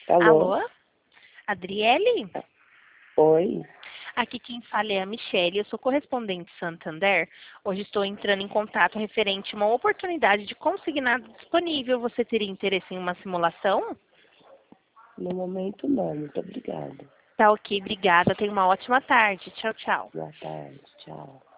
Alô? Alô? Adriele? Oi? Aqui quem fala é a Michelle, eu sou correspondente Santander. Hoje estou entrando em contato referente a uma oportunidade de consignado disponível. Você teria interesse em uma simulação? No momento não, muito obrigada. Tá ok, obrigada. Tenha uma ótima tarde. Tchau, tchau. Boa tarde, tchau.